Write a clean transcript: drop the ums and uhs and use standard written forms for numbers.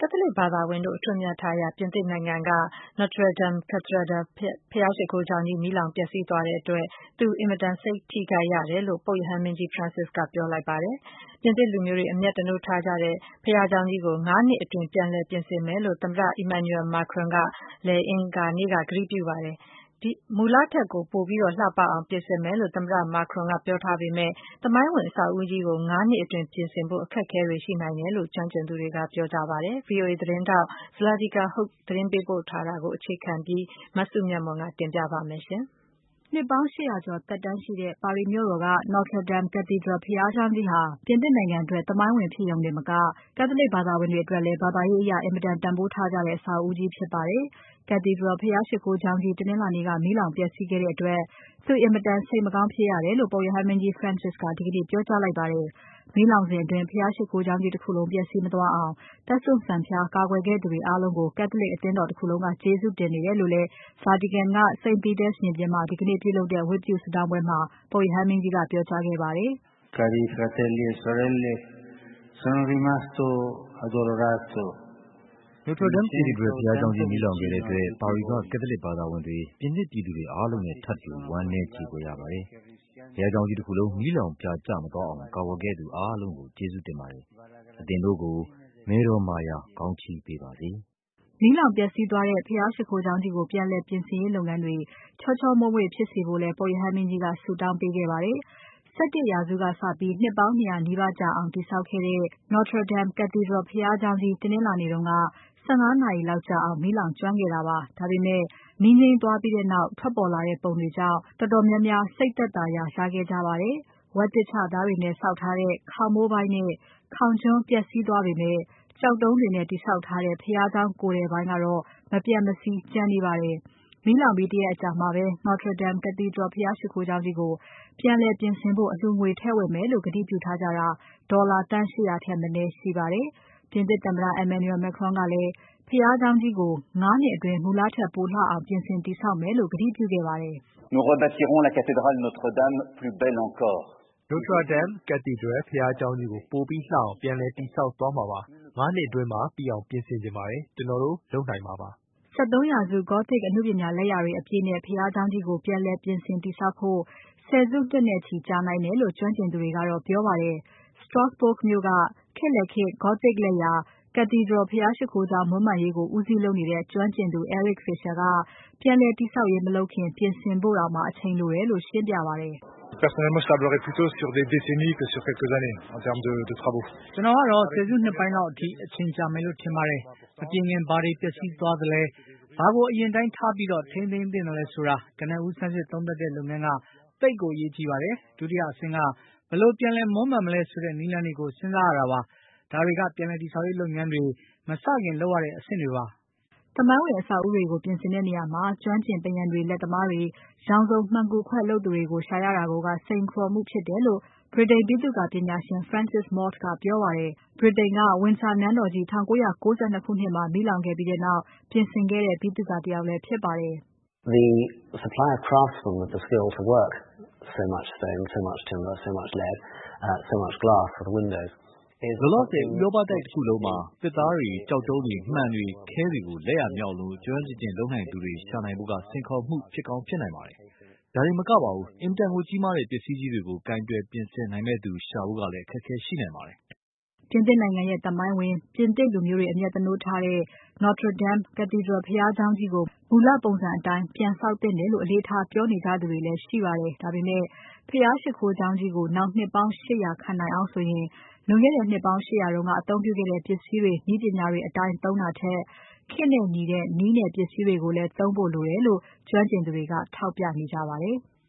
ကက်သလစ်ဘာသာဝင်တို့အထွတ်အမြတ်ထားရာပြင်သစ်နိုင်ငံက Notre Dame Cathedral ဘုရားရှိခိုးကျောင်းကြီးမီးလောင်ပျက်စီးသွားတဲ့အတွက်သူအင်မတန်စိတ်ထိခိုက်ရတယ်လို့ပုပ်ရဟန်းမင်းကြီး Francis ကပြောလိုက်ပါတယ်။ပြင်သစ်လူမျိုးတွေအမျက်တနိုးထားကြတဲ့ဘုရားကျောင်းကြီးကို၅ နှစ်အတွင်းပြန်လည်ပြင်ဆင်မယ်လို့သမ္မတ Emmanuel Macron ကလည်းအင်္ဂါနေ့ကကတိပြုပါတယ်။မူလထက်ကိုပိုပြီးလှပအောင်ပြင်ဆင်မယ်လို့သမ္မတ Macron ကပြောထားပေမဲ့သမိုင်းဝင်အဆောက်အဦကြီးကို၅ နှစ်အတွင်းပြင်ဆင်ဖို့အခက်အခဲတွေရှိနိုင်တယ်လို့ကျွမ်းကျင်သူတွေကပြောကြပါတယ်။ VOA သတင်းထောက် Zlatica Hoke သတင်းပေးပို့ထားတာကိုအခြေခံပြီးမစုမြတ်မွန်ကတင်ပြပါမယ်။ နှစ်ပေါင်း 800 ကျော်သက်တမ်းရှိတဲ့ပါရီမြို့တော်က Notre Dame Cathedral ဘုရားကျောင်းကြီးဟာပြင်သစ်နိုင်ငံအတွက်သမိုင်းဝင်ဖြစ်ရုံတင်မက Catholic ဘာသာဝင်တွေအတွက်လည်းဘာသာရေးအရအင်မတန်တန်ဖိုးထားကြတဲ့အဆောက်အဦးကြီးဖြစ်ပါတယ်။ Cathedral ဘုရားရှိခိုးကျောင်းကြီးတနင်္လာနေ့ကမီးလောင်ပျက်စီးခဲ့တဲ့အတွက်သူအင်မတန်စိတ်မကောင်းဖြစ်ရတယ်လို့ပုပ်ရဟန်းမင်းကြီး Francis ကဒီကနေ့ပြောကြားလိုက်ပါတယ်။ မီးလောင်စဉ်အတွင်းဘုရားရှိခိုးကျောင်းကြီးတခုလုံးပျက်စီးမသွားအောင်တက်စွန့်စံဖျားကာကွယ်ခဲ့သူတွေအားလုံးကို Catholic အသင်းတော်တခုလုံးကကျေးဇူးတင်နေတယ်လို့လည်း Vatican က St. Peter's ရင်ပြင်မှာဒီကနေ့ပြုလုပ်တဲ့ဝတ်ပြုဆုတောင်းပွဲမှာပုပ်ရဟန်းမင်းကြီးကပြောကြားခဲ့ပါတယ်။ Cari fratelli e sorelle, sono rimasto addolorato. Notre Dame Cathedral ဘုရားကျောင်းကြီးမီးလောင်ခဲ့တဲ့အတွက်ပါရီကကက်သလစ်ဘာသာဝင်တွေပြင်သစ်ပြည်သူတွေအားလုံးနဲ့ထပ်တူဝမ်းနည်းကြေကွဲရပါတယ်။ဘုရားကျောင်းကြီးတခုလုံးမီးလောင်ပြာကျမသွားအောင်ကာကွယ်ခဲ့သူအားလုံးကိုကျေးဇူးတင်ပါတယ်။အသင်တို့ကိုမဲတော်မာယာကောင်းချီးပေးပါစေ။မီးလောင်ပျက်စီးသွားတဲ့ဘုရားရှိခိုးကျောင်းကြီးကိုပြန်လည်ပြင်ဆင်ရေးလုပ်ငန်းတွေချောချောမွေ့မွေ့ဖြစ်စေဖို့လည်းပုပ်ရဟန်းမင်းကြီးကဆုတောင်းပေးခဲ့ပါတယ်။ 17 ရာစုကစပြီးနှစ်ပေါင်း 200 နီးပါးကြာအောင်တည်ဆောက်ခဲ့တဲ့ Notre Dame Cathedral ဘုရားကျောင်းကြီးတနင်္လာနေ့တုန်းက15 နာရီလောက်ကြာအောင်မီးလောင်ကျွမ်းခဲ့တာပါ။ဒါပေမဲ့မီးငြိမ်းသွားပြီးနောက်ထွက်ပေါ်လာတဲ့ပုံတွေကြောင့်တော်တော်များများစိတ်သက်သာရာရခဲ့ကြပါတယ်။ ဝက်သစ်ချသားတွေနဲ့ဆောက်ထားတဲ့ခေါင်မိုးပိုင်းနဲ့ခေါင်ကျွန်းပျက်စီးသွားပေမဲ့ကျောက်တုံးတွေနဲ့တည်ဆောက်ထားတဲ့ဘုရားကျောင်းကိုယ်ထည်ပိုင်းကတော့မပျက်မစီးကျန်နေပါတယ်။မီးလောင်ပြီးတရက်အကြာမှာပဲ Notre Dame Cathedral ဘုရားရှိခိုးကျောင်းကြီးကိုပြန်လည်ပြင်ဆင်ဖို့အလှူငွေထည့်ဝင်မယ်လို့ကတိပြုထားကြတာဒေါ်လာသန်း 800 ထက်မနည်းရှိပါတယ်။ ပြင်သစ်သမ္မတ Emmanuel Macron ကလည်းဘုရားကျောင်းကြီးကို၅ နှစ်အတွင်းမူလထက်ပိုလှအောင်ပြင်ဆင်တည်ဆောက်မယ်လို့ကတိပြုခဲ့ပါတယ်။ Nous rebâtirons la cathédrale Notre-Dame plus belle encore. Notre Dame Cathedral ဘုရားကျောင်းကြီးကိုပိုပြီးလှအောင်ပြန်လည်တည်ဆောက်သွားမှာပါ။၅ နှစ်အတွင်းမှာပြီးအောင်ပြင်ဆင်ချင်ပါတယ်။ကျွန်တော်တို့လုပ်နိုင်မှာပါ။73 ရာစု Gothic အနုပညာလက်ရာတွေအပြည့်နဲ့ဘုရားကျောင်းကြီးကိုပြန်လည်ပြင်ဆင်တည်ဆောက်ဖို့ဆယ်စုနှစ်နဲ့ချီကြာနိုင်တယ်လို့ကျွမ်းကျင်သူတွေကတော့ပြောပါတယ်။ Strasbourg မြို့ကခေတ်လက်ခေတ် Gothic လက်ရာ Cathedral ဘုရားရှိခိုးကျောင်းမွမ်းမံရေးကိုဦးစီးလုပ်နေတဲ့ကျွမ်းကျင်သူ Eric Fischer ကပြန်လည်တည်ဆောက်ရေးမလုပ်ခင်ပြင်ဆင်ဖို့တောင်အချိန်လိုတယ်လို့ရှင်းပြပါတယ်။ Personnellement, je tablerais plutôt sur des décennies que sur quelques années en termes de travaux. ကျွန်တော်ကတော့ဆယ်စုနှစ်ပိုင်းလောက်အထိအချိန်ကြာမယ်လို့ထင်ပါတယ်။မပြင်ခင်ဘာတွေပျက်စီးသွားသလဲဘာကိုအရင်တိုင်းထားပြီးထိန်းသိမ်းသင့်တယ်လဲဆိုတာကနဦးဆန်းစစ်သုံးသပ်တဲ့လုပ်ငန်းကသိပ်ကိုအရေးကြီးပါတယ်။ဒုတိယအဆင့်ကဘယ်လိုပြန်လည်မွမ်းမံမလဲဆိုတဲ့နည်းလမ်းတွေကိုစဉ်းစားရတာပါ။ဒါတွေကပြန်လည်တည်ဆောက်ရေးလုပ်ငန်းတွေမစခင်လုပ်ရတဲ့အဆင့်တွေပါ။သမိုင်းဝင်အဆောက်အဦးတွေကိုပြင်ဆင်တဲ့နေရာမှာကျွမ်းကျင်ပန်းရံတွေလက်သမားတွေရောင်စုံမှန်ကူခွဲလုပ်သူတွေကိုရှာရတာကိုကစိန်ခေါ်မှုဖြစ်တယ်လို့ဗြိတိန်ဗိသုကာပညာရှင် Francis Maude ကပြောပါတယ်။ဗြိတိန်က Windsor နန်းတော်ကြီး1992 ခုနှစ်မှာမီးလောင်ခဲ့ပြီးနောက်ပြင်ဆင်ခဲ့တဲ့ဗိသုကာတယောက်လည်းဖြစ်ပါတယ်။ The supply of craftsmen with the skill to work so much stone, so much timber, so much lead, so much glass for the windows လောလောဆယ်ဥရောပတိုက်တစ်ခုလုံးမှာသစ်သားတွေကြောက်တုံးတွေမှန်တွေခဲတွေကိုလက်ရမြောက်လို့ကျွမ်းကျင်လုပ်နိုင်သူတွေရှာနိုင်ဖို့ကစိန်ခေါ်မှုဖြစ်ကောင်းဖြစ်နိုင်ပါတယ်။ဒါတွေမကပါဘူးအင်တန်ကိုကြီးမားတဲ့ပစ္စည်းကြီးတွေကိုကင်တွယ်ပြင်ဆင်နိုင်မဲ့သူရှာဖို့ကလည်းအခက်အခဲရှိနိုင်ပါတယ်။ပြင်သစ်နိုင်ငံရဲ့သမိုင်းဝင်ပြင်သစ်လူမျိုးတွေအမျက်တနိုးထားတဲ့ Notre Dame Cathedral ဘုရားကျောင်းကြီးကိုမူလပုံစံအတိုင်းပြန်ဆောက်သင့်တယ်လို့အလေးထားပြောနေကြသူတွေလည်းရှိပါတယ်။ဒါပေမဲ့ဘုရားရှိခိုးကျောင်းကြီးကိုနောက်နှစ်ပေါင်း 800 ခံနိုင်အောင်ဆိုရင်လွန်ခဲ့တဲ့နှစ်ပေါင်း 800 တုန်းကအသုံးပြုခဲ့တဲ့ပစ္စည်းတွေနည်းပညာတွေအတိုင်းသုံးတာထက်ခေတ်နဲ့ညီတဲ့နည်းနဲ့ပစ္စည်းတွေကိုလည်းသုံးဖို့လိုတယ်လို့ကျွမ်းကျင်သူတွေကထောက်ပြနေကြပါတယ်။